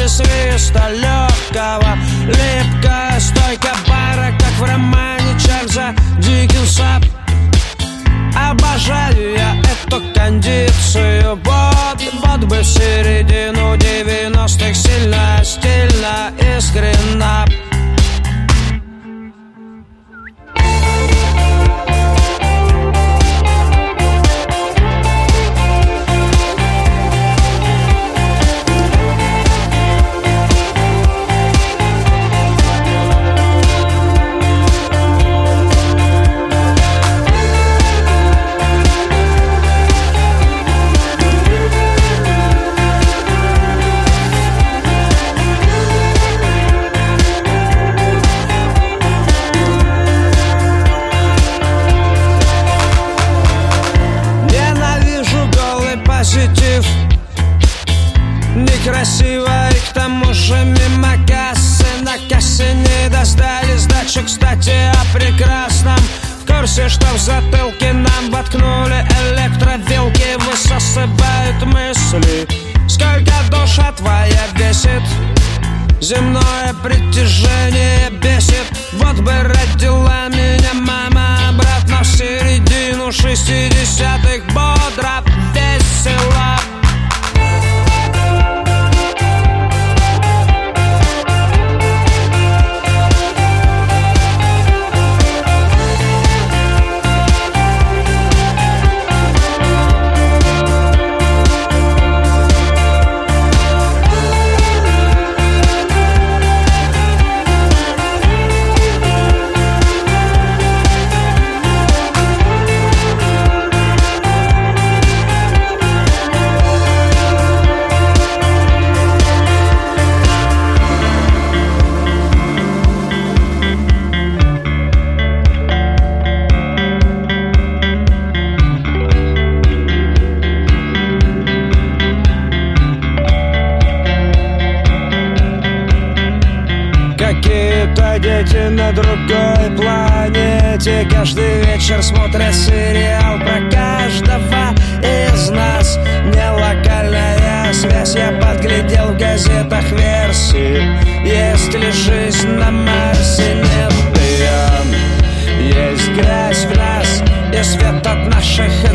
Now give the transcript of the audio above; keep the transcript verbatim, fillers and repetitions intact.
ли свиста легкого. Липкая стойка бара, как в романе Чарльза Диккенса. Обожаю я эту кондицию. Вот, вот бы в середину девяностых сильно, стильно, искренно. Позитив некрасиво, и к тому же мимо кассы. На кассе не достали сдачу, кстати, о прекрасном. В курсе, что в затылке нам воткнули электровилки. Высасывают мысли, сколько душа твоя весит. Земное притяжение бесит. Вот бы родила меня мама обратно в середину шестидесятых, бодро, весело. Какие-то дети на другой планете каждый вечер смотрят сериал про каждого из нас. Не локальная связь, я подглядел в газетах версии. Есть ли жизнь на Марсе? Нет ее. Есть грязь в нас и свет от наших